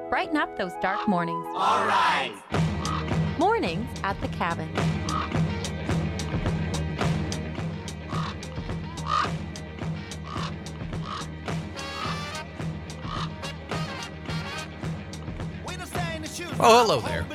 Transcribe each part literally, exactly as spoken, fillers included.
Brighten up those dark mornings. All right. Mornings at the Cabin. Oh, hello there.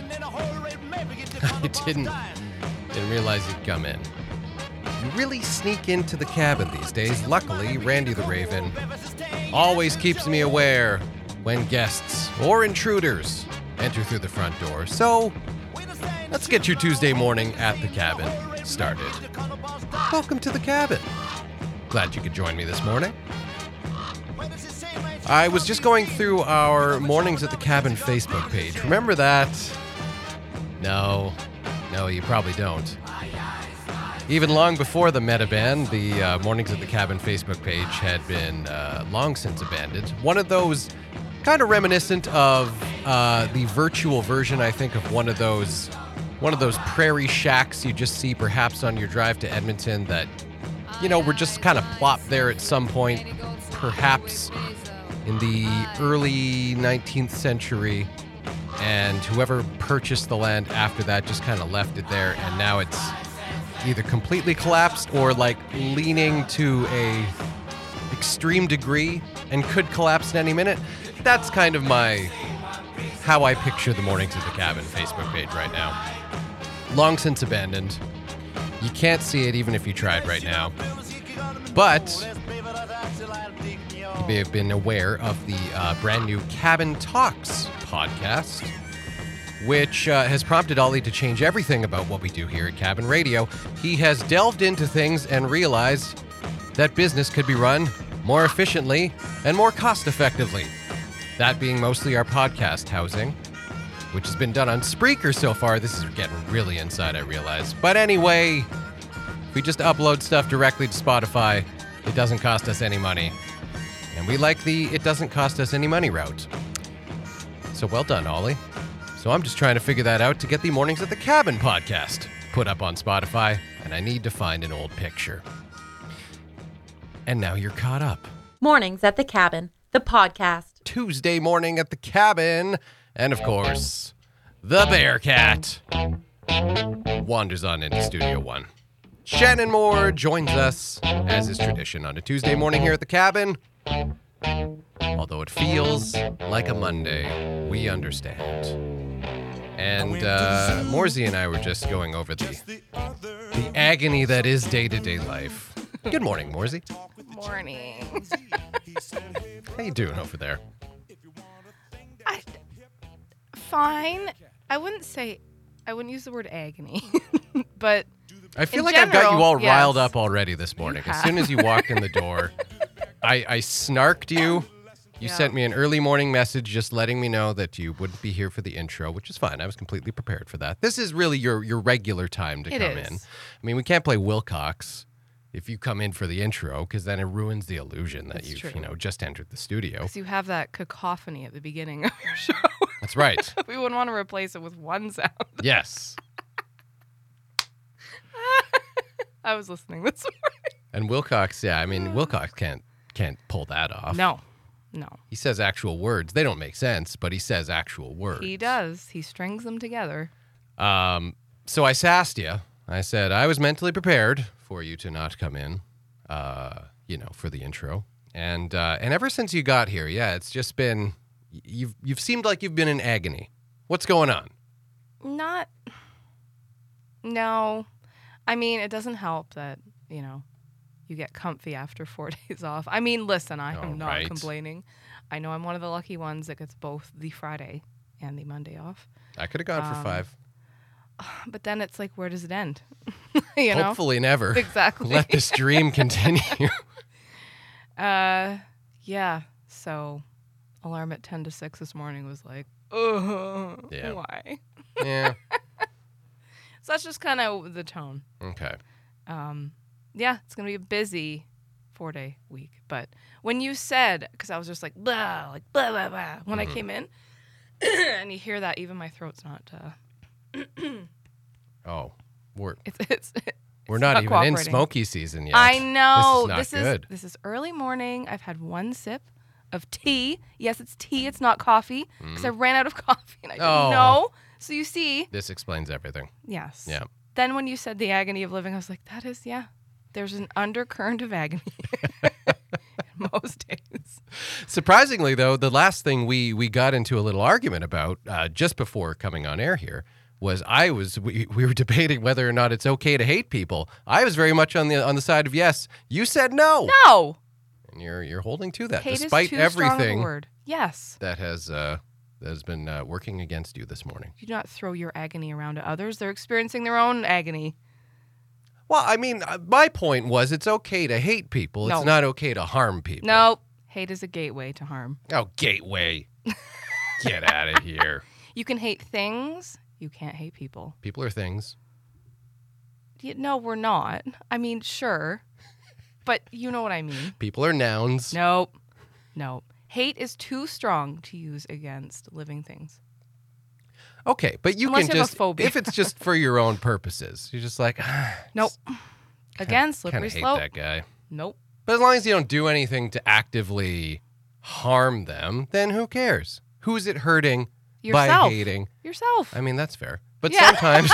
I didn't, didn't realize you'd come in. You really sneak into the cabin these days. Luckily, Randy the Raven always keeps me aware when guests or intruders enter through the front door. So, let's get your Tuesday morning at the cabin started. Welcome to the cabin. Glad you could join me this morning. I was just going through our Mornings at the Cabin Facebook page. Remember that? No. No, you probably don't. Even long before the meta ban, the uh, Mornings at the Cabin Facebook page had been uh, long since abandoned. One of those kind of reminiscent of uh, the virtual version, I think, of one of those one of those prairie shacks you just see perhaps on your drive to Edmonton that, you know, were just kind of plopped there at some point, perhaps in the early nineteenth century, and whoever purchased the land after that just kind of left it there, and now it's either completely collapsed or like leaning to a extreme degree and could collapse at any minute. That's kind of my how I picture the Mornings at the Cabin Facebook page right now. Long since abandoned. You can't see it even if you tried right now. But you may have been aware of the uh, brand new Cabin Talks podcast, which uh, has prompted Ollie to change everything about what we do here at Cabin Radio. He has delved into things and realized that business could be run more efficiently and more cost-effectively. That being mostly our podcast housing, which has been done on Spreaker so far. This is getting really inside, I realize. But anyway, if we just upload stuff directly to Spotify, it doesn't cost us any money. And we like the it doesn't cost us any money route. So well done, Ollie. So I'm just trying to figure that out to get the Mornings at the Cabin podcast put up on Spotify, and I need to find an old picture. And now you're caught up. Mornings at the Cabin, the podcast. Tuesday morning at the cabin. And of course, the Bearcat wanders on into Studio One. Shannon Moore joins us, as is tradition, on a Tuesday morning here at the cabin. Although it feels like a Monday, we understand. And uh, Morsey and I were just going over the, the agony that is day-to-day life. Good morning, Morsey. Good morning. How you doing over there? I, fine. I wouldn't say, I wouldn't use the word agony, but I feel in like general, I've got you all yes. riled up already this morning. You As soon as you walked in the door, I, I snarked you. You Yeah. sent me an early morning message just letting me know that you wouldn't be here for the intro, which is fine. I was completely prepared for that. This is really your, your regular time to It come is. in. I mean, we can't play Wilcox if you come in for the intro, because then it ruins the illusion that That's you've true. you know just entered the studio. because you have that cacophony at the beginning of your show. That's right. We wouldn't want to replace it with one sound. Yes. I was listening this morning. And Wilcox, yeah, I mean, Wilcox can't can't pull that off. No, no. He says actual words. They don't make sense, but he says actual words. He does. He strings them together. Um, so I sassed you. I said I was mentally prepared for you to not come in, uh, you know, for the intro. And uh, and ever since you got here, yeah, it's just been you've you've seemed like you've been in agony. What's going on? Not. No. I mean, it doesn't help that, you know, you get comfy after four days off. I mean, listen, I Oh, am not right. complaining. I know I'm one of the lucky ones that gets both the Friday and the Monday off. I could have gone for Um, five. But then it's like, where does it end? you know? Hopefully never. Exactly. Let this dream continue. Uh, yeah. So, alarm at ten to six this morning was like, ugh, Yeah. why? Yeah. So that's just kind of the tone. Okay. Um, yeah, it's gonna be a busy four day week. But when you said, because I was just like blah, like blah blah blah when Mhm. I came in, and you hear that, even my throat's not. Uh, Oh, we're it's it's. it's we're not, even in cooperating. smoky season yet. I know This is not this good. is this is early morning. I've had one sip of tea. Yes, it's tea. It's not coffee because I ran out of coffee and I didn't Oh. know. So you see, This explains everything. yes. Yeah. Then when you said the agony of living, I was like, that is, yeah, there's an undercurrent of agony most days. Surprisingly, though, the last thing we, we got into a little argument about uh, just before coming on air here was I was we, we were debating whether or not it's okay to hate people. I was very much on the on the side of yes. You said no, No. and you're you're holding to that Hate despite is too strong of a everything word. Yes. that has uh, that has been uh, working against you this morning. Do not throw your agony around to others. They're experiencing their own agony. Well, I mean, uh, my point was it's okay to hate people. It's No. not okay to harm people. No. Hate is a gateway to harm. Oh, gateway. Get out of here. You can hate things. You can't hate people. People are things. Y- No, we're not. I mean, sure. But you know what I mean. People are nouns. Nope. Nope. Hate is too strong to use against living things. Okay, but you Unless can you have a just, phobia. if it's just for your own purposes, you're just like, ah, Nope. Again, slippery kind of hate slope. that guy. Nope. But as long as you don't do anything to actively harm them, then who cares? Who's it hurting by Yourself. hating? Yourself. I mean, that's fair. But Yeah. sometimes,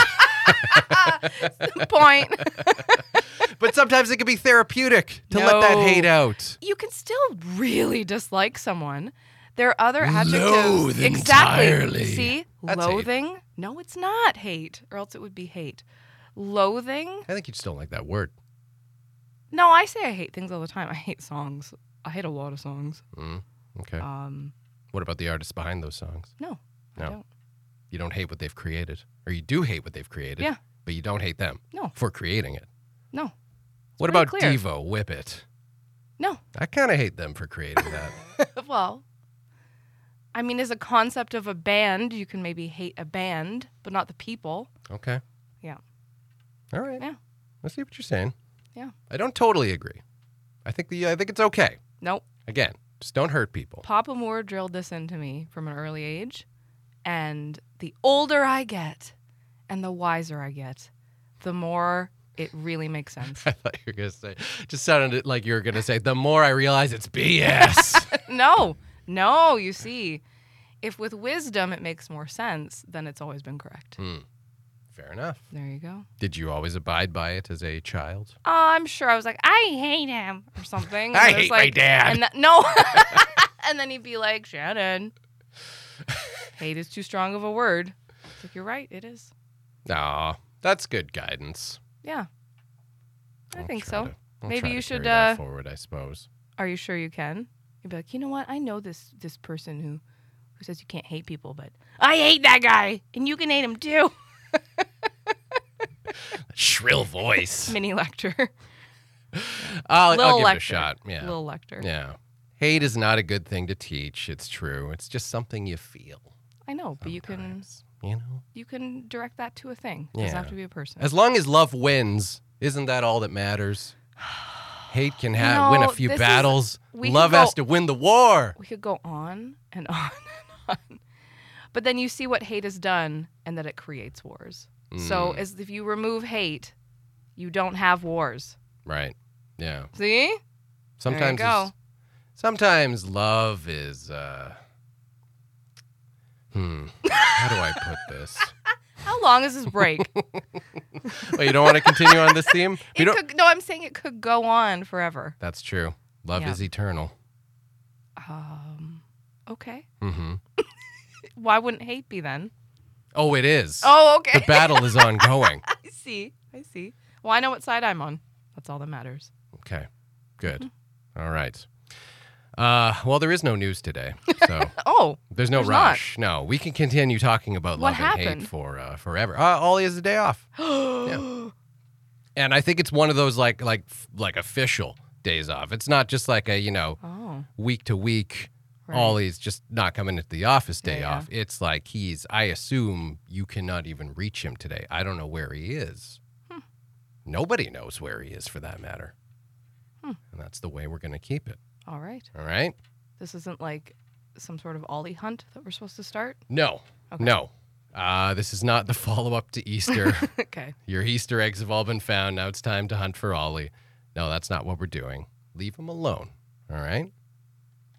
Point. but sometimes it can be therapeutic to let that No. hate out. You can still really dislike someone. There are other adjectives. Loathe exactly. entirely. See? That's hate. Loathing? No, it's not hate, or else it would be hate. Loathing? I think you just don't like that word. No, I say I hate things all the time. I hate songs. I hate a lot of songs. Mm, okay. Um, What about the artists behind those songs? no, No. I don't. You don't hate what they've created, or you do hate what they've created. Yeah. But you don't hate them. No. For creating it. No. What pretty about clear. Devo, Whip It? No. I kind of hate them for creating that. Well, I mean, as a concept of a band, you can maybe hate a band, but not the people. Okay. Yeah. All right. Yeah. I see what you're saying. Yeah. I don't totally agree. I think the I think it's okay. Nope. Again, just don't hurt people. Papa Moore drilled this into me from an early age. And the older I get and the wiser I get, the more it really makes sense. I thought you were gonna say. Just sounded like you were gonna say. The more I realize it's B S. No, no, you see, if with wisdom it makes more sense, then it's always been correct. Hmm. Fair enough. There you go. Did you always abide by it as a child? Oh, I'm sure I was like, I hate him or something. I And it was hate my like- dad. And that, no. And then he'd be like, Shannon, hate is too strong of a word. It's like, you're right, it is. Aw, that's good guidance. Yeah. I I'll think try so. to- I'll Maybe try you to should, carry that uh, forward, I suppose. Are you sure you can? You'd be like, you know what? I know this this person who who says you can't hate people, but I hate that guy, and you can hate him too. Shrill voice. Mini lecture. I'll, I'll Little give lecture. it a shot. Yeah. Little lecture. Yeah. Hate is not a good thing to teach. It's true. It's just something you feel. I know, but you can sometimes, You know? you can direct that to a thing. It doesn't have Yeah. to be a person. As long as love wins, isn't that all that matters? Hate can have win a know, few this is- battles. we could Love go- has to win the war. We could go on and on and on. But then you see what hate has done and that it creates wars. So Mm. as if you remove hate, you don't have wars. Right. Yeah. See? Sometimes go. it's- sometimes love is uh Hmm. How do I put this? How long is this break? Well, you don't want to continue on this theme? We It don't- could, no, I'm saying it could go on forever. That's true. Love Yeah. is eternal. Um, okay. Mm-hmm. Why wouldn't hate be then? Oh, it is. Oh, okay. The battle is ongoing. I see. I see. Well, I know what side I'm on. That's all that matters. Okay. Good. Mm-hmm. All right. Uh, well, there is no news today, so Oh, there's no There's not. rush. No, we can continue talking about What love and happened? hate for uh, forever. Uh, Ollie has a day off, oh, and I think it's one of those like like like official days off. It's not just like a you know week to week. right. Ollie's just not coming into the office day Yeah, yeah. off. It's like he's. I assume you cannot even reach him today. I don't know where he is. Hmm. Nobody knows where he is, for that matter. Hmm. And that's the way we're going to keep it. All right. All right. This isn't like some sort of Ollie hunt that we're supposed to start. No. Okay. No. Uh, this is not the follow-up to Easter. Okay. Your Easter eggs have all been found. Now it's time to hunt for Ollie. No, that's not what we're doing. Leave him alone. All right?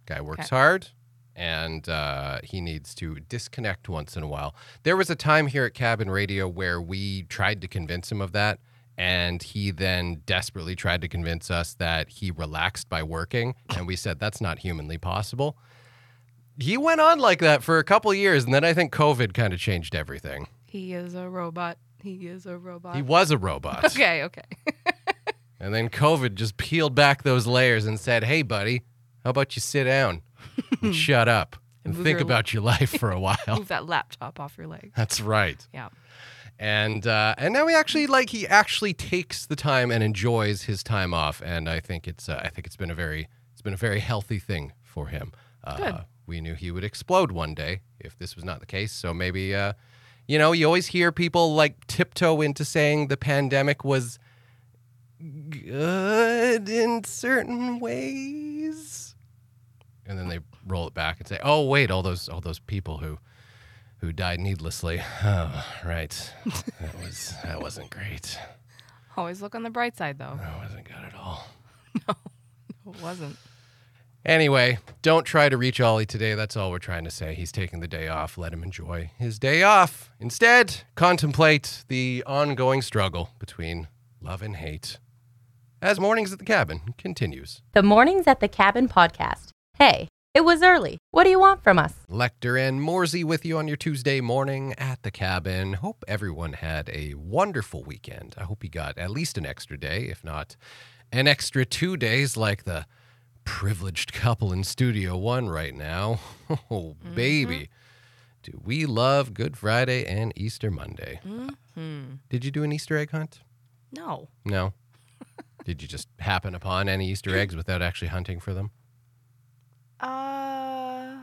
Guy works Okay. hard, and uh, he needs to disconnect once in a while. There was a time here at Cabin Radio where we tried to convince him of that, and he then desperately tried to convince us that he relaxed by working, and we said that's not humanly possible. He went on like that for a couple of years, and then I think COVID kind of changed everything. He is a robot. He is a robot. He was a robot. Okay, okay. And then COVID just peeled back those layers and said, hey, buddy, how about you sit down and shut up and Move think your- about your life for a while? Move that laptop off your leg. That's right. Yeah. And uh, and now he actually like he actually takes the time and enjoys his time off, and I think it's uh, I think it's been a very it's been a very healthy thing for him. Uh, Good. We knew he would explode one day if this was not the case. So maybe uh, you know you always hear people like tiptoe into saying the pandemic was good in certain ways, and then they roll it back and say, "Oh wait, all those all those people who who died needlessly. Oh, right, that was that wasn't great. Always look on the bright side, though. That wasn't good at all." It wasn't. Anyway, don't try to reach Ollie today. That's all we're trying to say. He's taking the day off. Let him enjoy his day off. Instead, contemplate the ongoing struggle between love and hate as Mornings at the Cabin continues. The Mornings at the Cabin podcast. Hey, it was early. What do you want from us? Lecter and Morsey with you on your Tuesday morning at the cabin. Hope everyone had a wonderful weekend. I hope you got at least an extra day, if not an extra two days like the privileged couple in Studio One right now. Oh, baby. Do we love Good Friday and Easter Monday? Mm-hmm. Did you do an Easter egg hunt? No. No. Did you just happen upon any Easter eggs without actually hunting for them? Uh.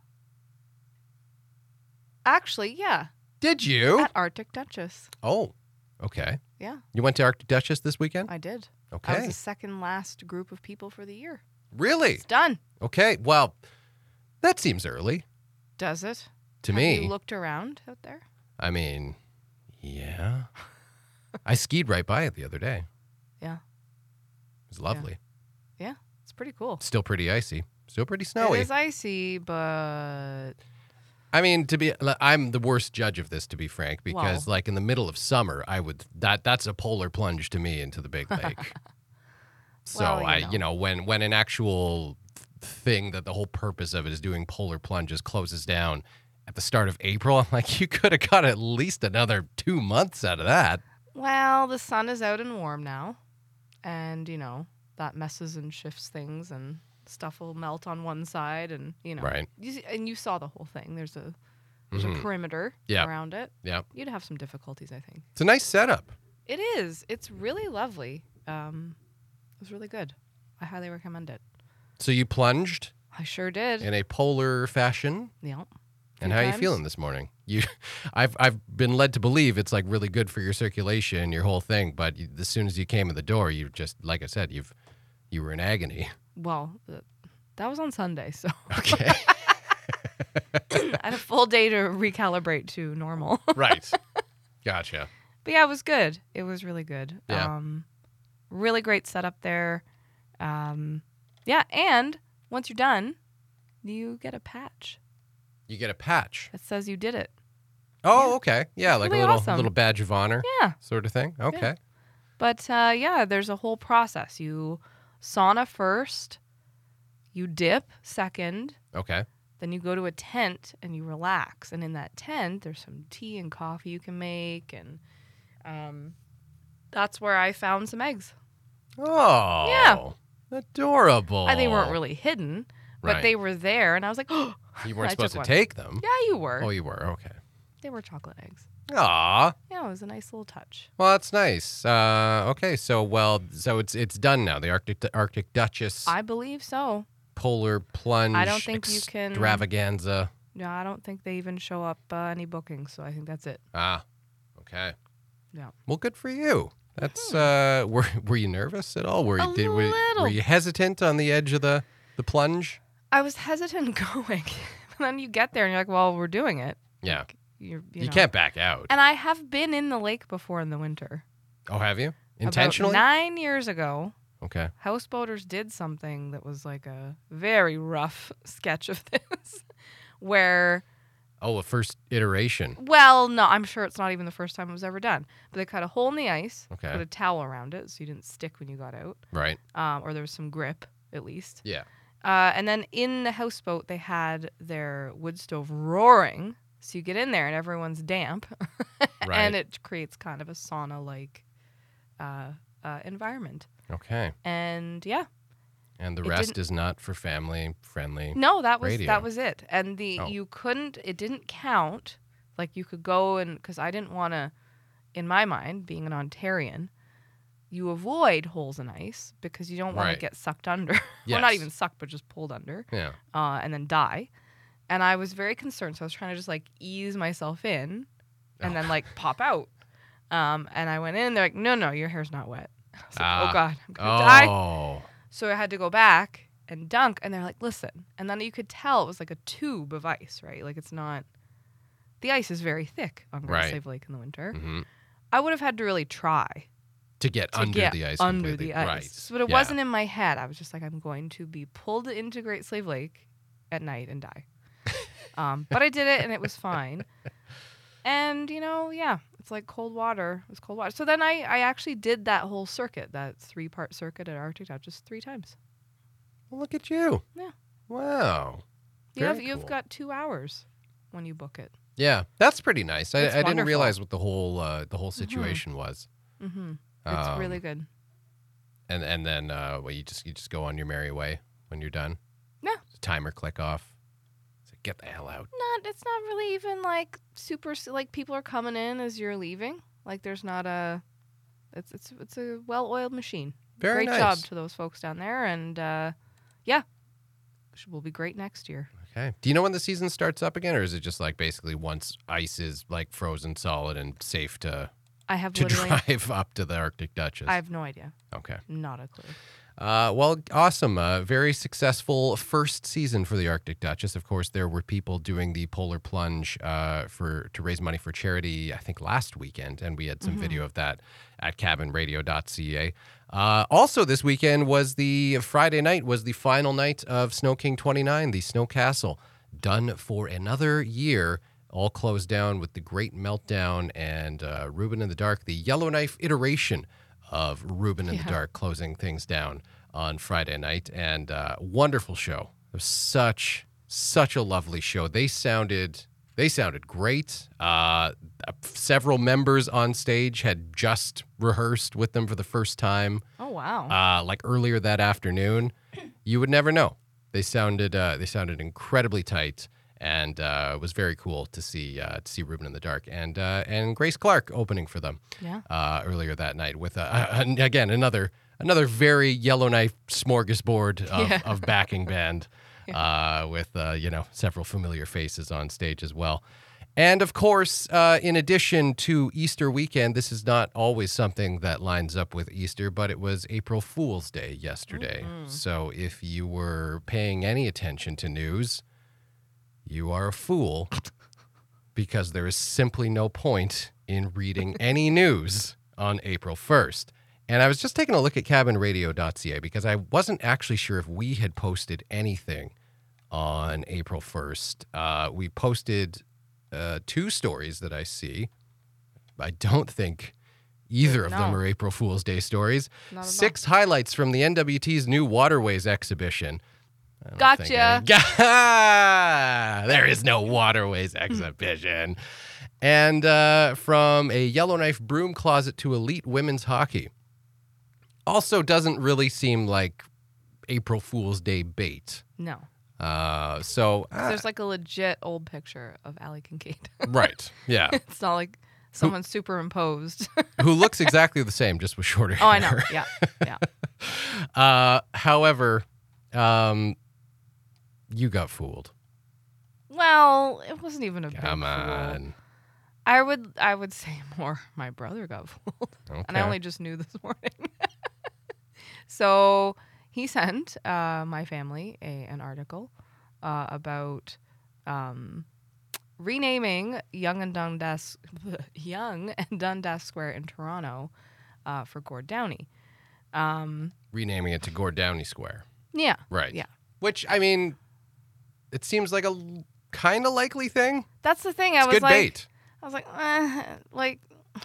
Actually, yeah. Did you? At Arctic Duchess. Oh, okay. Yeah, You went to Arctic Duchess this weekend? I did. I Okay. was the second last group of people for the year. Really? It's done. Okay. Well, that seems early Does it? to Have me. you looked around out there? I mean, yeah. I skied right by it the other day. Yeah. It was lovely. Yeah, it's pretty cool. Still pretty icy. Still pretty snowy. It is icy, but I mean, to be, I'm the worst judge of this, to be frank, because Well. like in the middle of summer, I would that that's a polar plunge to me into the big lake. So Well, you I, know. you know, when when an actual th- thing that the whole purpose of it is doing polar plunges closes down at the start of April, I'm like, you could have got at least another two months out of that. well, the sun is out and warm now, and you know that messes and shifts things, and stuff will melt on one side, and you know, Right. You see, and you saw the whole thing. There's a there's Mhm. a perimeter Yeah. around it. Yeah, You'd have some difficulties, I think. it's a nice setup. It is. It's really lovely. Um, it was really good. I highly recommend it. So you plunged I sure did. in a polar fashion. Yeah. And Few how are you times. feeling this morning? You, I've I've been led to believe it's like really good for your circulation, your whole thing. But you, as soon as you came in the door, you just, like I said, you've you were in agony. Well, uh, that was on Sunday, so Okay, I had a full day to recalibrate to normal. right, gotcha. But yeah, it was good. It was really good. Yeah. Um, really great setup there. Um, yeah, and once you're done, you get a patch You get a patch. that says you did it. Oh, Yeah. okay, yeah, like really a little awesome. little badge of honor Yeah. sort of thing. Okay, But uh, yeah, there's a whole process. You sauna first, you dip second, okay, then you go to a tent and you relax. And in that tent, there's some tea and coffee you can make. And um, that's where I found some eggs. oh, Yeah. adorable. I, they weren't really hidden, but Right. they were there. And I was like, oh, You weren't I supposed to took one. take them. yeah, you were. Oh, you were. Okay. They were chocolate eggs. Aw. Yeah, it was a nice little touch. Well, that's nice. Uh, okay, so well, so it's it's done now. The Arctic Arctic Duchess I believe so. polar plunge. I don't think you can- extravaganza. No, I don't think they even show up uh, any bookings, so I think that's it. Ah, okay. Yeah. Well, good for you. That's uh, were were you nervous at all? Were you A did were, little. were you hesitant on the edge of the the plunge? I was hesitant going. And then you get there and you're like, well, we're doing it. Yeah, You're, you, you, know. can't back out. And I have been in the lake before in the winter. Oh, have you About intentionally? nine years ago, Okay. Houseboaters did something that was like a very rough sketch of this, where, Oh, a first iteration. well, no, I'm sure it's not even the first time it was ever done, but they cut a hole in the ice, Okay. put a towel around it so you didn't stick when you got out, Right. um, or there was some grip at least. Yeah. Uh, and then in the houseboat, they had their wood stove roaring, so you get in there and everyone's damp, Right. and it creates kind of a sauna-like uh, uh, environment. Okay. And yeah. And the It rest didn't- is not for family friendly. No, that was Radio. that was it. And the Oh. you couldn't it didn't count. Like you could go and cuz I didn't want to, in my mind, being an Ontarian, you avoid holes in ice because you don't want Right. to get sucked under. Well, not Yes. even sucked, but just pulled under, Yeah. uh, and then die. And I was very concerned, so I was trying to just like ease myself in and Oh. then like pop out. Um, and I went in and they're like, "No, no, your hair's not wet." I was like, Ah. "Oh god, I'm going to die." Oh. So I had to go back and dunk, and they're like, "Listen." And then you could tell it was like a tube of ice, right? Like it's not. The ice is very thick on Great Right. Slave Lake in the winter. hmm I would have had to really try To get to under get the ice under completely. the ice, Right. but it Yeah. wasn't in my head. I was just like, I'm going to be pulled into Great Slave Lake at night and die. um, but I did it, and it was fine. And you know, yeah, it's like cold water. It was cold water. So then I, I actually did that whole circuit, that three part circuit at Arctic Duchess three times. Well, look at you. Yeah. Wow. You have, Very you've cool. got two hours when you book it. Yeah, that's pretty nice. I, It's I didn't wonderful. realize what the whole uh, the whole situation was. Mm-hmm. It's Um, really good. And and then uh, well, you just you just go on your merry way when you're done. Yeah. The timer click off. So get the hell out. Not. It's not really even like super. s- Like people are coming in as you're leaving. Like there's not a. It's it's it's a well-oiled machine. Very great job nice. to those folks down there, and uh, yeah, Sh- will be great next year. Okay. Do you know when the season starts up again, or is it just like basically once ice is like frozen solid and safe to I have to literally. drive up to the Arctic Duchess? I have no idea. Okay. Not a clue. Uh, well, awesome. Uh, very successful first season for the Arctic Duchess. Of course, there were people doing the polar plunge uh, for to raise money for charity, I think, last weekend, and we had some video of that at cabin radio dot c a. Uh, also, this weekend was the Friday night was the final night of Snow King twenty-nine, the Snow Castle, done for another year. All closed down with the Great Meltdown and uh, Reuben in the Dark, the Yellowknife iteration of Reuben in Yeah. the Dark, closing things down on Friday night. And uh, wonderful show. It was such such a lovely show. They sounded they sounded great. Uh, several members on stage had just rehearsed with them for the first time, Oh wow. uh, like earlier that afternoon. You would never know. They sounded uh, they sounded incredibly tight. And uh, it was very cool to see uh, to see Reuben in the Dark and uh, and Grace Clark opening for them yeah. uh, earlier that night with uh, uh, again another another very Yellowknife smorgasbord of, Yeah. of backing band uh, with uh, you know several familiar faces on stage as well. And of course, uh, in addition to Easter weekend, this is not always something that lines up with Easter, but it was April Fool's Day yesterday. So if you were paying any attention to news, you are a fool because there is simply no point in reading any news on April first. And I was just taking a look at cabin radio dot c a because I wasn't actually sure if we had posted anything on April first. Uh, we posted uh, two stories that I see. I don't think either of them No. are April Fool's Day stories. Not at all. Six highlights from the N W T's new Waterways exhibition. I don't think Gotcha. any- there is no Waterways exhibition. And uh, from a Yellowknife broom closet to elite women's hockey. Also doesn't really seem like April Fool's Day bait. No. Uh, so, uh, There's like a legit old picture of Allie Kincaid. right, yeah. It's not like someone superimposed. Who looks exactly the same, just with shorter Oh, I know. hair. Yeah. Yeah. Uh, however, um, you got fooled. Well, it wasn't even a big Come fool. on. I would I would say more my brother got fooled. And I Okay. only just knew this morning. So he sent uh, my family a, an article uh, about um, renaming Young and Dundas Young and Dundas Square in Toronto uh, for Gord Downey. Um, Renaming it to Gord Downey Square. yeah. Right. Yeah. Which, I mean, it seems like a kind of likely thing. That's the thing. I It's was good like, bait. I was like, eh, like,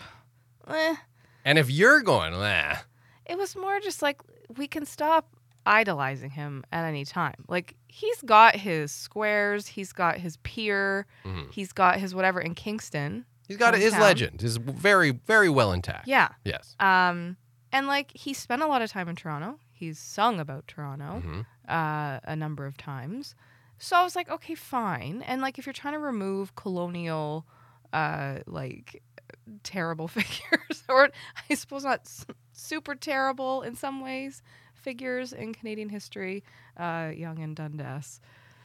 eh. And if you're going, eh, It was more just like we can stop idolizing him at any time. Like he's got his squares, he's got his pier, mhm. he's got his whatever in Kingston. he's got his hometown. legend. Is very, very well intact. Yeah. Yes. Um, and like he spent a lot of time in Toronto. He's sung about Toronto Mhm. uh, a number of times. So I was like, okay, fine. And like if you're trying to remove colonial, uh, like terrible figures, or I suppose not s- super terrible in some ways, figures in Canadian history, uh, Yonge and Dundas.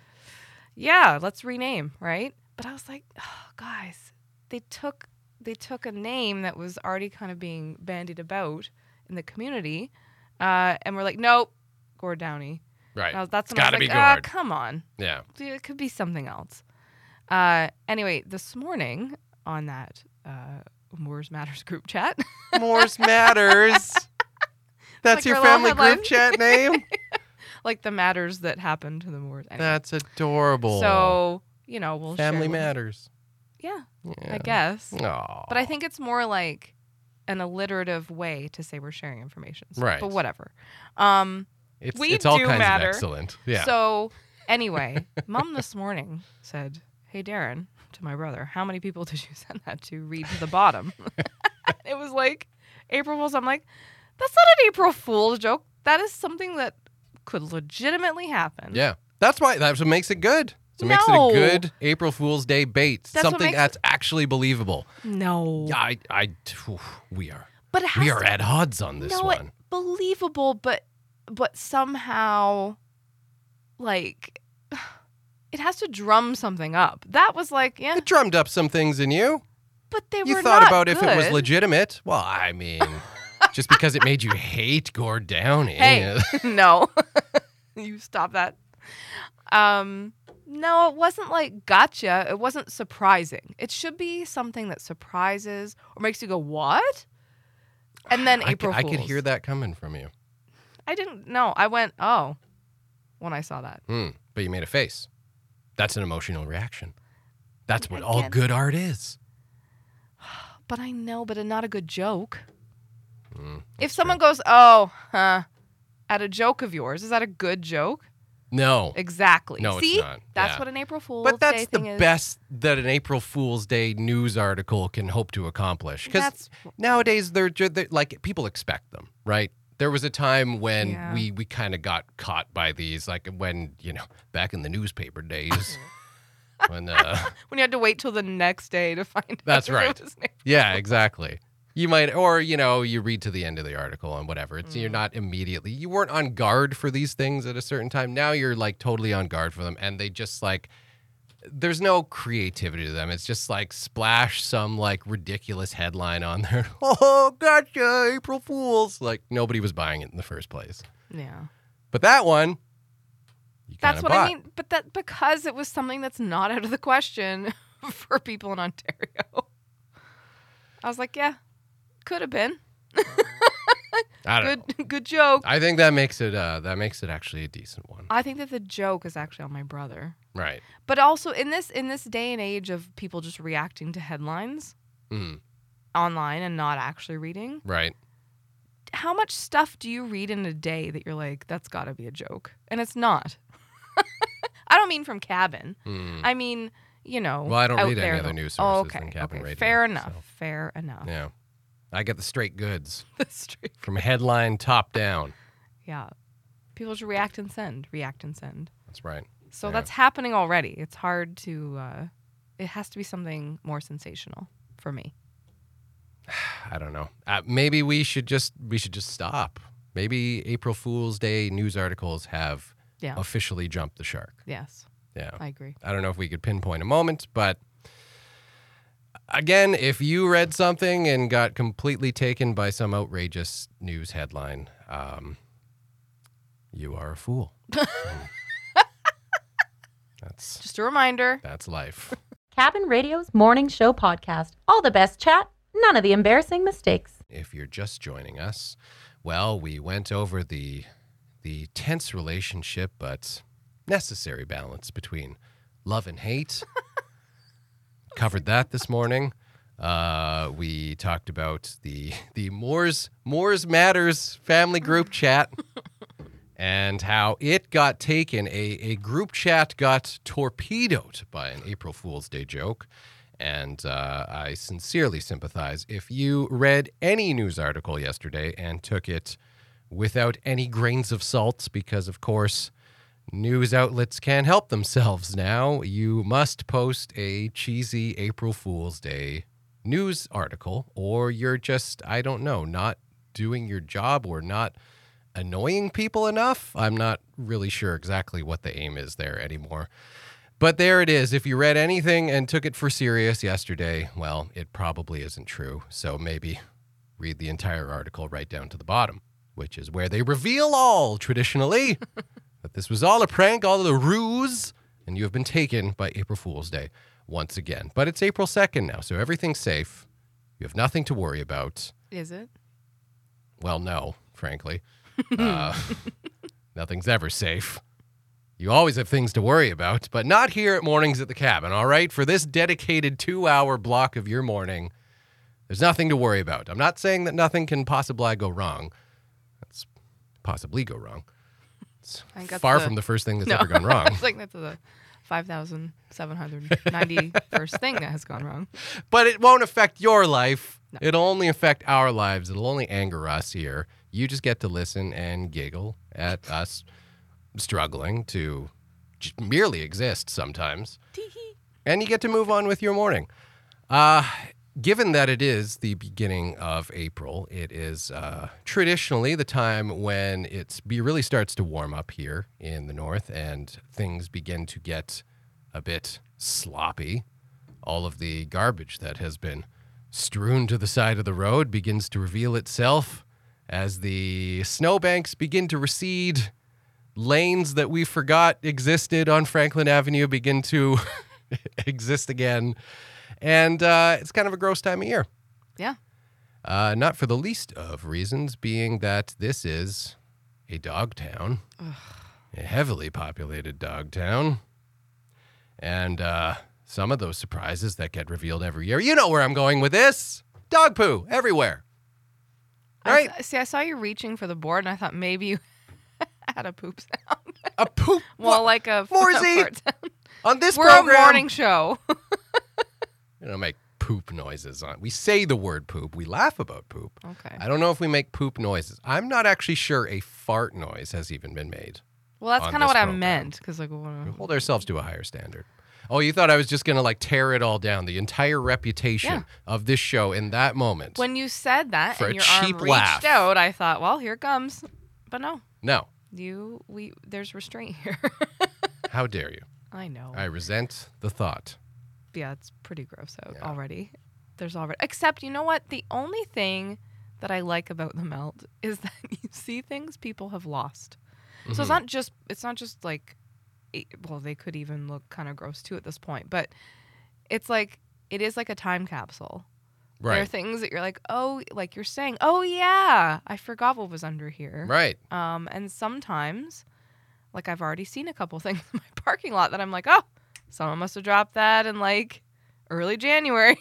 Yeah, let's rename, right? But I was like, oh, guys, they took they took a name that was already kind of being bandied about in the community, uh, and we're like, nope, Gord Downey. Right. And I was- that's It's when I gotta was be like, ah, Gord. come on, Yeah. it could be something else. Uh, anyway, this morning on that uh, Moors Matters group chat, Morse matters. That's Like your our little family headline. group chat name? like the matters that happened to the Moors. Anyway, That's adorable. so you know, we'll family share what- matters. Yeah, Yeah. I guess. Aw. But I think it's more like an alliterative way to say we're sharing information. So- Right. But whatever. Um, it's, we it's all do kinds matter. of excellent. Yeah. So anyway, Mom this morning said, "Hey Darren," to my brother, "how many people did you send that to read to the bottom?" It was like April Fool's. I'm like, that's not an April Fool's joke. That is something that could legitimately happen. yeah. That's why that's what makes it good. So it makes it No. a good April Fool's Day bait. That's what Something makes that's actually believable. No. Yeah, I, I, oof, we are, But it has we are to at odds on this no, it- one. believable, but but somehow, like, it has to drum something up. That was like, yeah, It drummed up some things in you. but they You were thought not about if it was good. legitimate. Well, I mean, just because it made you hate Gord Downey. Hey, no, you stop that. Um, no, it wasn't like gotcha. It wasn't surprising. It should be something that surprises or makes you go, what? And then I, April could, I Fools. could hear that coming from you. I didn't know. I went, oh, when I saw that. Hmm. But you made a face. That's an emotional reaction. That's what I all can't- good art is. But I know, but not a good joke. Mm, If that's someone goes, oh, huh, at a joke of yours, is that a good joke? true. No. Exactly. No, See? it's not. That's Yeah. what an April Fool's But that's Day the thing is. best that an April Fool's Day news article can hope to accomplish. Because That's nowadays, they're, ju- they're like people expect them, right? There was a time when Yeah. we, we kind of got caught by these, like when, you know, back in the newspaper days. when uh, when you had to wait till the next day to find That's out. if it right. was an April- Yeah, exactly. You might, or, you know, you read to the end of the article and whatever. It's, Mm. You're not immediately, you weren't on guard for these things at a certain time. Now you're like totally on guard for them. And they just like, there's no creativity to them. It's just like splash some like ridiculous headline on there. Oh, gotcha, April Fools. Like nobody was buying it in the first place. Yeah. But that one, you That's kinda what bought. I mean. But that because it was something that's not out of the question for people in Ontario. I was like, yeah, could have been. I don't know. Good good joke. I think that makes it, uh, that makes it actually a decent one. I think that the joke is actually on my brother. Right. But also in this in this day and age of people just reacting to headlines Mm, online and not actually reading, right. how much stuff do you read in a day that you're like, that's got to be a joke? And it's not. I don't mean from Cabin. Mm. I mean, you know. Well, I don't out read any there other in the- news Oh, sources okay, than Cabin okay. Radio, Fair enough. so. Fair enough. Yeah. I get the straight goods The straight- from headline top down. yeah. People just react and send, react and send. That's right. So Yeah. that's happening already. It's hard to, uh, it has to be something more sensational for me. I don't know. Uh, maybe we should just we should just stop. Maybe April Fool's Day news articles have Yeah. officially jumped the shark. Yes. Yeah. I agree. I don't know if we could pinpoint a moment, but again, if you read something and got completely taken by some outrageous news headline, um, you are a fool. That's Just a reminder. that's life. Cabin Radio's morning show podcast. All the best chat, none of the embarrassing mistakes. If you're just joining us, Well, we went over the the tense relationship but necessary balance between love and hate. Covered that this morning. Uh, we talked about the the Moores Moores Matters family group chat and how it got taken. A, a group chat got torpedoed by an April Fool's Day joke. And uh, I sincerely sympathize. If you read any news article yesterday and took it without any grains of salt, because, of course, news outlets can't help themselves now, you must post a cheesy April Fool's Day news article, or you're just, I don't know, not doing your job or not annoying people enough. I'm not really sure exactly what the aim is there anymore. But there it is. If you read anything and took it for serious yesterday, well, it probably isn't true. So maybe read the entire article right down to the bottom, which is where they reveal all, traditionally, that this was all a prank, all a ruse, and you have been taken by April Fool's Day once again. But it's April second now, so everything's safe. You have nothing to worry about. Is it? Well, no, frankly. uh, nothing's ever safe. You always have things to worry about, but not here at Mornings at the Cabin, all right? For this dedicated two-hour block of your morning, there's nothing to worry about. I'm not saying that nothing can possibly go wrong. That's possibly go wrong. It's I think that's far the- from the first thing that's No. ever gone wrong. It's like that's the five thousand seven hundred ninety-first thing that has gone wrong. But it won't affect your life. No. It'll only affect our lives. It'll only anger us here. You just get to listen and giggle at us struggling to j- merely exist sometimes. And you get to move on with your morning. Uh, given that it is the beginning of April, it is uh, traditionally the time when it be really starts to warm up here in the north and things begin to get a bit sloppy. All of the garbage that has been strewn to the side of the road begins to reveal itself as the snowbanks begin to recede. Lanes that we forgot existed on Franklin Avenue begin to exist again. And uh, it's kind of a gross time of year. Yeah. Uh, not for the least of reasons, being that this is a dog town, a heavily populated dog town. And uh, some of those surprises that get revealed every year. You know where I'm going with this. Dog poo everywhere. Right? I, see, I saw you reaching for the board, and I thought maybe you had a poop sound. A poop. Well, what? like a Morsey, fart sound. on this We're program. a morning show. We don't make poop noises on. We say the word poop. We laugh about poop. Okay. I don't know if we make poop noises. I'm not actually sure a fart noise has even been made. Well, that's on kind of this what I program. meant, because like, what- We hold ourselves to a higher standard. Oh, you thought I was just going to like tear it all down, the entire reputation Yeah. of this show in that moment. when you said that For and a your cheap arm reached laugh. out, I thought, well, here it comes. But no, No. you, we, there's restraint here. How dare you? I know. I resent the thought. Yeah, it's pretty gross out Yeah. already. There's already, except you know what? The only thing that I like about the melt is that you see things people have lost. So it's Mhm. not just, it's not just like, it- well, they could even look kind of gross too at this point, but it's like, it is like a time capsule. There are Right. things that you're like, oh, like you're saying, oh yeah, I forgot what was under here. Right. Um, and sometimes, like I've already seen a couple things in my parking lot that I'm like, oh, someone must have dropped that in like early January.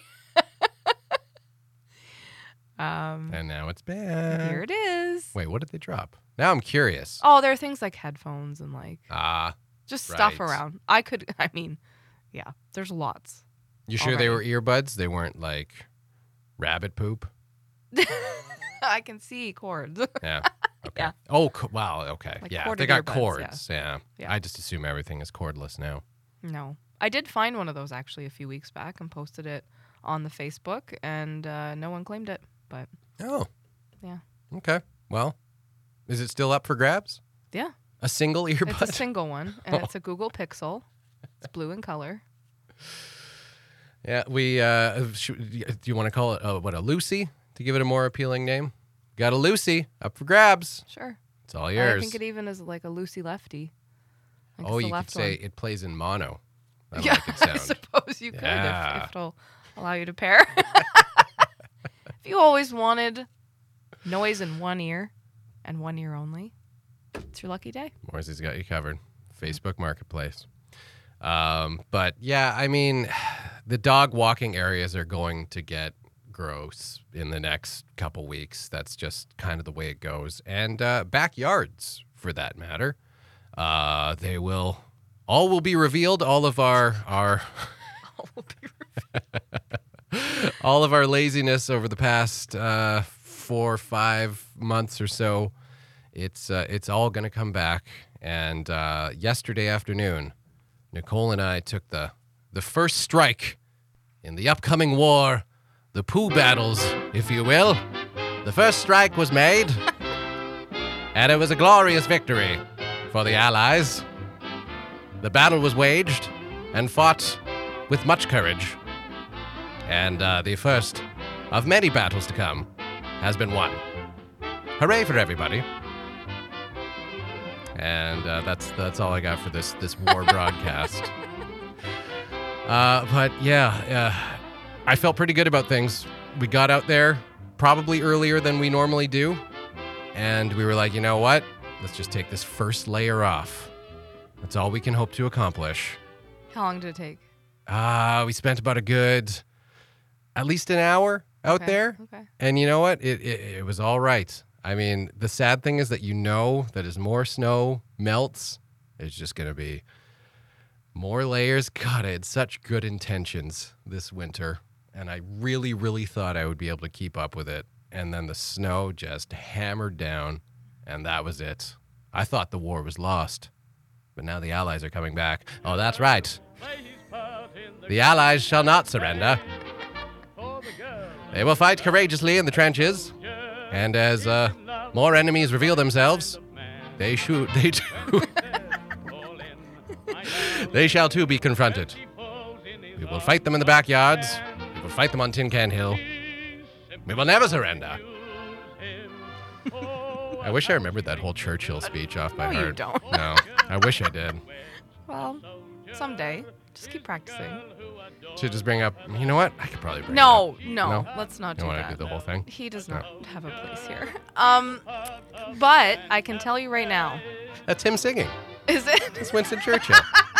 um, And now it's bad. here it is. Wait, what did they drop? Now I'm curious. Oh, there are things like headphones and like Ah, just stuff right. around. I could, I mean, yeah, there's lots. you sure they were Already. earbuds? They weren't like rabbit poop? I can see cords. Yeah. Okay. Yeah. Oh, co- wow. Okay. Like yeah. They corded got earbuds, cords. Yeah. Yeah. I just assume everything is cordless now. No. I did find one of those actually a few weeks back and posted it on the Facebook, and uh, no one claimed it. But Oh. Yeah. Okay. Well, is it still up for grabs? yeah, A single earbud? it's a single one, and it's a Google Pixel. It's blue in color. Yeah. We, uh, sh- do you want to call it, uh, what, a Lucy to give it a more appealing name? Got a Lucy up for grabs. Sure. It's all And yours. I think it even is like a Lucy Lefty. Like oh, it's the you could left say one. it plays in mono. I Yeah, like it I sound. suppose you could Yeah. if, if it'll allow you to pair. If you always wanted noise in one ear and one year only, it's your lucky day. Morrissey's got you covered. Facebook Marketplace. Um, but yeah, I mean, the dog walking areas are going to get gross in the next couple weeks. That's just kind of the way it goes. And uh, backyards, for that matter. Uh, they will, all will be revealed. All of our, our, All will be revealed. all of our laziness over the past uh, four or five months or so, it's uh, it's all going to come back. And uh, yesterday afternoon, Nicole and I took the the first strike in the upcoming war, the poo battles, if you will. The first strike was made, and it was a glorious victory for the Allies. The battle was waged and fought with much courage. And uh, the first of many battles to come has been won. Hooray for everybody. And uh, that's that's all I got for this this war broadcast. Uh, but yeah, uh, I felt pretty good about things. We got out there probably earlier than we normally do. And we were like, you know what? Let's just take this first layer off. That's all we can hope to accomplish. How long did it take? Uh, we spent about a good, at least an hour out Okay, there. Okay. And you know what? It, it it was all right. I mean, the sad thing is that you know that as more snow melts, it's just going to be more layers. God, I had such good intentions this winter. And I really, really thought I would be able to keep up with it. And then the snow just hammered down. And that was it. I thought the war was lost. But now the Allies are coming back. Oh, that's right. The Allies shall not surrender. They will fight courageously in the trenches. And as uh, more enemies reveal themselves, they shoot, they too, they shall too be confronted. We will fight them in the backyards. We will fight them on Tin Can Hill. We will never surrender. I wish I remembered that whole Churchill speech off by No, you heart. don't. No, I wish I did. Well, someday. Just keep practicing. To just bring up, you know what? I could probably bring No, it up. no, No? let's not You do want that. to do the whole thing? He does No. not have a place here. Um, but I can tell you right now. That's him singing. Is it? It's Winston Churchill.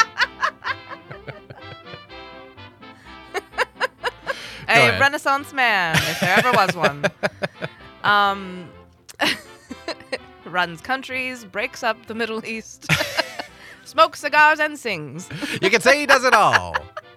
A ahead. Renaissance man, if there ever was one. Um, runs countries, breaks up the Middle East, smokes cigars and sings. You can say he does it all.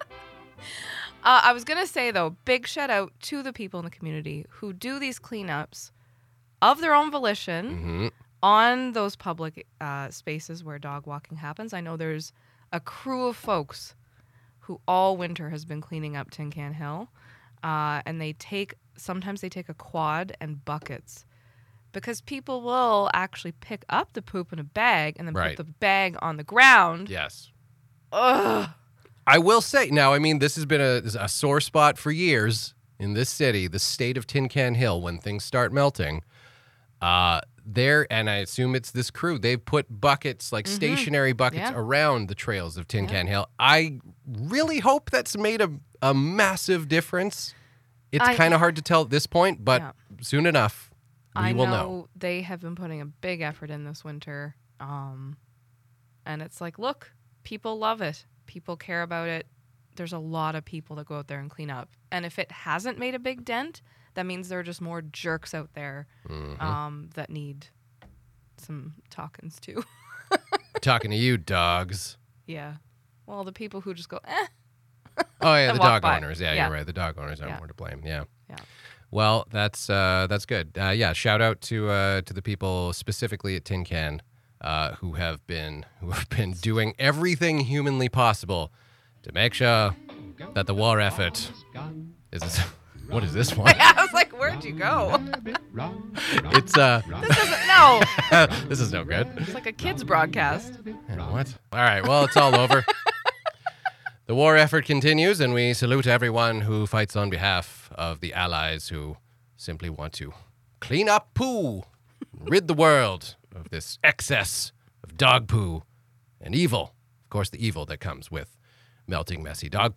Uh, I was going to say, though, big shout out to the people in the community who do these cleanups of their own volition Mm-hmm. on those public uh, spaces where dog walking happens. I know there's a crew of folks who all winter has been cleaning up Tin Can Hill. Uh, and they take, sometimes they take a quad and buckets because people will actually pick up the poop in a bag and then Right. put the bag on the ground. Yes. Ugh. I will say, now, I mean, this has been a, a sore spot for years in this city, the state of Tin Can Hill, when things start melting. Uh, there, and I assume it's this crew, they've put buckets, like Mhm. stationary buckets, Yeah. around the trails of Tin Yeah. Can Hill. I really hope that's made a, a massive difference. It's I- kind of hard to tell at this point, but Yeah. soon enough, we I will know, know. they have been putting a big effort in this winter. Um, and it's like, look, people love it. People care about it. There's a lot of people that go out there and clean up. And if it hasn't made a big dent, that means there are just more jerks out there Mhm. um, that need some talkings too. Talking to you, dogs. Yeah. Well, the people who just go, eh. Oh yeah, And the walk dog by. owners. Yeah, Yeah. you're right. The dog owners are Yeah. more to blame. Yeah. Yeah. Well, that's uh, that's good. Uh, yeah, shout out to uh, to the people specifically at Tin Can uh, who have been who have been doing everything humanly possible to make sure that the war effort is. What is this one? I was like, where'd you go? It's uh, This isn't, no. this is no good. It's like a kid's broadcast. What? All right. Well, it's all over. The war effort continues, and we salute everyone who fights on behalf of the Allies who simply want to clean up poo, rid the world of this excess of dog poo and evil. Of course, the evil that comes with melting, messy dog poo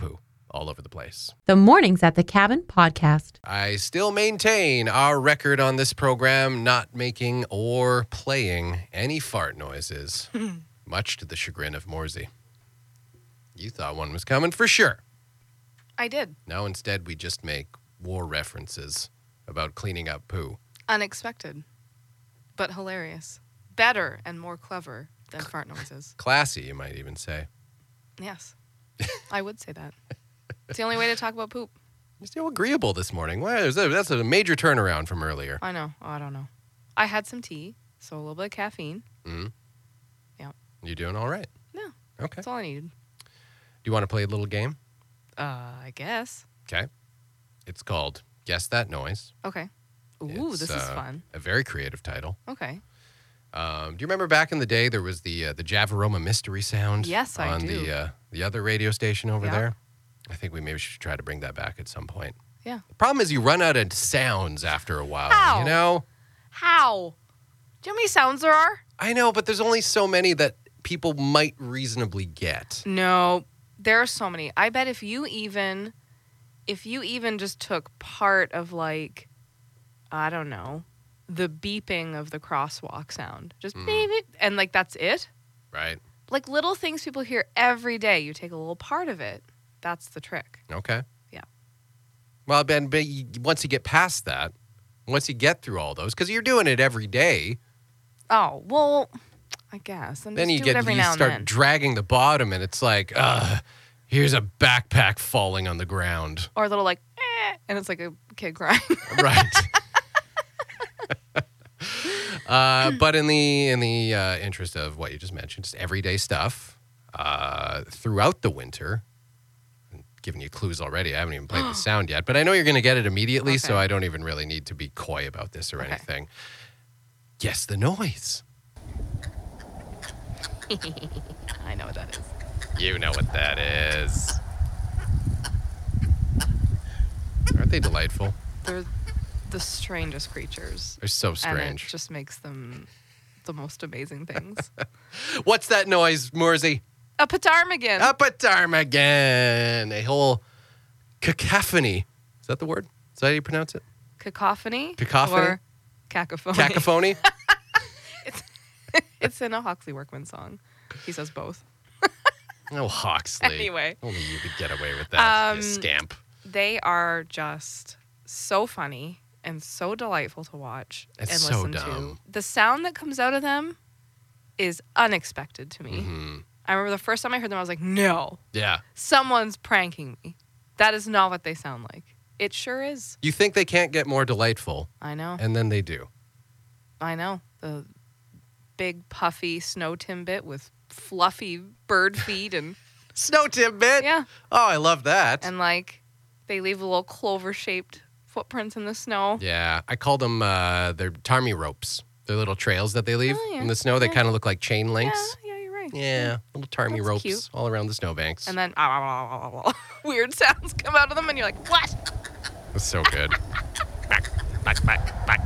all over the place. The Mornings at the Cabin podcast. I still maintain our record on this program not making or playing any fart noises, much to the chagrin of Morsey. You thought one was coming for sure. I did. Now instead we just make war references about cleaning up poo. Unexpected, but hilarious. Better and more clever than fart noises. Classy, you might even say. Yes, I would say that. It's the only way to talk about poop. You're still agreeable this morning. Wow, that's a major turnaround from earlier. I know. Oh, I don't know. I had some tea, so a little bit of caffeine. Mm-hmm. Yeah. You doing all right? Yeah. Okay. That's all I needed. Do you want to play a little game? Uh, I guess. Okay. It's called Guess That Noise. Okay. Ooh, It's, this is uh, fun. A very creative title. Okay. Um, do you remember back in the day there was the uh, the Javaroma mystery sound? Yes, I on do. the uh, the other radio station over Yeah. there. I think we maybe should try to bring that back at some point. Yeah. The problem is you run out of sounds after a while. How? You know? How? Do you know how many sounds there are? I know, but there's only so many that people might reasonably get. No, there are so many. I bet if you even, if you even just took part of like, I don't know, the beeping of the crosswalk sound, just Mm. beep, beep, and like that's it. Right? Like little things people hear every day. You take a little part of it. That's the trick. Okay. Yeah. Well, Ben, but you, once you get past that, once you get through all those, because you're doing it every day, Oh well, I guess. And then just you do get it every you now start and then. dragging the bottom, and it's like, uh, here's a backpack falling on the ground. Or a little like, eh, and it's like a kid crying. Right. uh, but in the in the uh, interest of what you just mentioned, just everyday stuff uh, throughout the winter. I'm giving you clues already. I haven't even played the sound yet, but I know you're going to get it immediately, so Okay. I don't even really need to be coy about this or Okay. anything. Guess the noise. I know what that is. You know what that is. Aren't they delightful? They're the strangest creatures. They're so And it strange. just makes them the most amazing things. What's that noise, Morsey? A ptarmigan. Up a ptarmigan. A whole cacophony. Is that the word? Is that how you pronounce it? Cacophony. Cacophony? Or cacophony. Cacophony? It's in a Huxley Workman song. He says both. Oh, Hawksley. Anyway. Only you could get away with that, you Um, scamp. They are just so funny and so delightful to watch It's and so listen dumb. to. The sound that comes out of them is unexpected to me. hmm I remember the first time I heard them, I was like, no, Yeah. someone's pranking me. That is not what they sound like. It sure is. You think they can't get more delightful, I know. and then they do. I know. The big puffy snow timbit with fluffy bird feet and Snow Timbit. yeah. Oh, I love that. And like they leave little clover shaped footprints in the snow. Yeah, I call them uh, they're tarmy ropes. They're little trails that they leave Oh, yeah. in the snow. They Yeah. kind of look like chain Yeah, links. yeah, you're right. Yeah, little tarmy That's ropes cute. all around the snowbanks. And then weird sounds come out of them and you're like, what? That's so good. back, back, back, back.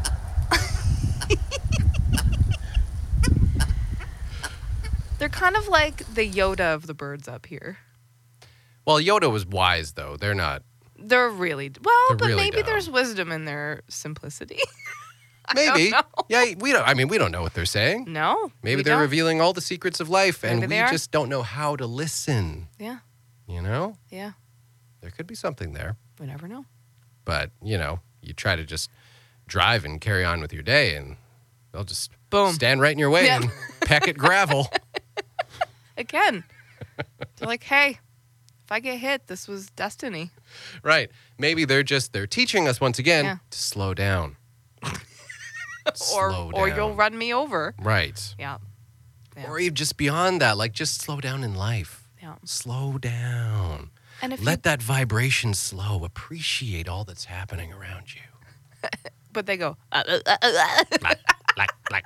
They're kind of like the Yoda of the birds up here. Well, Yoda was wise, though. They're not. They're really well, They're but really maybe dumb. there's wisdom in their simplicity. I Maybe. don't know. Yeah, we don't. I mean, we don't know what they're saying. No. Maybe we they're don't. revealing all the secrets of life, and Maybe we they are. just don't know how to listen. Yeah. You know, Yeah. there could be something there, We never know. but you know, you try to just drive and carry on with your day, and they'll just Boom. stand right in your way Yep. and peck at gravel. Again. They're like, hey, if I get hit, this was destiny. Right? Maybe they're just they're teaching us once again Yeah. to slow down. or Slow or you'll down. run me over. Right. Yeah. Yeah. Or even just beyond that, like just slow down in life. Yeah. Slow down. And if Let you, that vibration slow. Appreciate all that's happening around you. but they go, uh, uh, uh, uh. Like, like, like.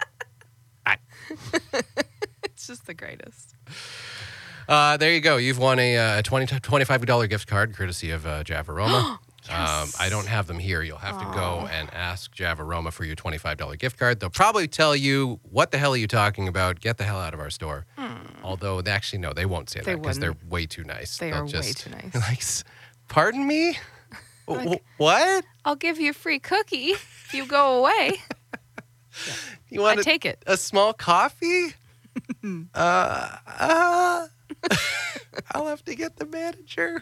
It's just the greatest. Uh, there you go. You've won a uh, twenty, twenty-five dollars gift card courtesy of uh, Javaroma. Um, I don't have them here. You'll have to go and ask Javaroma for your twenty-five dollars gift card. They'll probably tell you, what the hell are you talking about? Get the hell out of our store. Mm. Although, they actually, no, they won't say They that because they're wouldn't. way too nice. They They'll are just, way too nice. Like, "S- pardon me? Like- W- what? I'll give you a free cookie if you go away. You want I a, take it. a small coffee? uh, uh, I'll have to get the manager.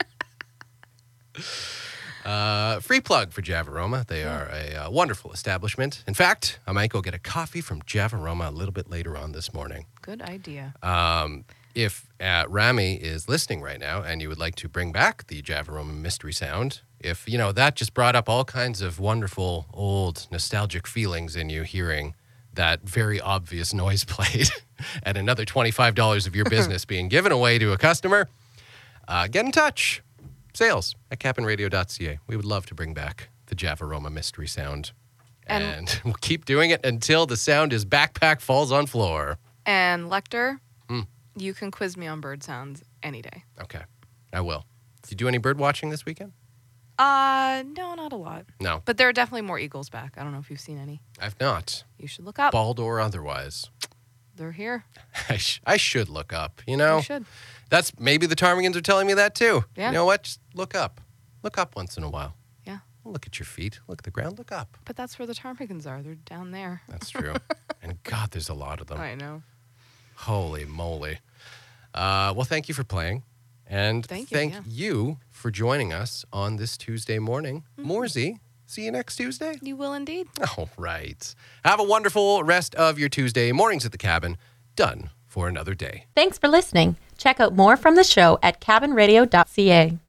Uh, free plug for Javaroma. They are a uh, wonderful establishment. In fact, I might go get a coffee from Javaroma a little bit later on this morning. Good idea. Um, if uh, Rami is listening right now and you would like to bring back the Javaroma Mystery Sound, if, you know, that just brought up all kinds of wonderful, old, nostalgic feelings in you hearing that very obvious noise played and another twenty-five dollars of your business being given away to a customer, uh, get in touch. Sales at cabin radio dot c a. We would love to bring back the Javaroma Mystery Sound. And, And- we'll keep doing it until the sound is backpack falls on floor. And Lecter, Mm. you can quiz me on bird sounds any day. Okay, I will. Did you do any bird watching this weekend? Uh, no, not a lot. No, But there are definitely more eagles back. I don't know if you've seen any. I've not. You should look up. Bald or otherwise. They're here. I, sh- I should look up, you know? You should. That's maybe the Ptarmigans are telling me that too. Yeah. You know what? Just look up. Look up once in a while. Yeah. Look at your feet. Look at the ground. Look up. But that's where the ptarmigans are. They're down there. That's true. And God, there's a lot of them. I know. Holy moly. Uh, well, thank you for playing. And Thank you, yeah. you for joining us on this Tuesday morning. Mm-hmm. Moorsy, see you next Tuesday. You will indeed. All right. Have a wonderful rest of your Tuesday mornings at the cabin. Done for another day. Thanks for listening. Check out more from the show at cabin radio dot c a.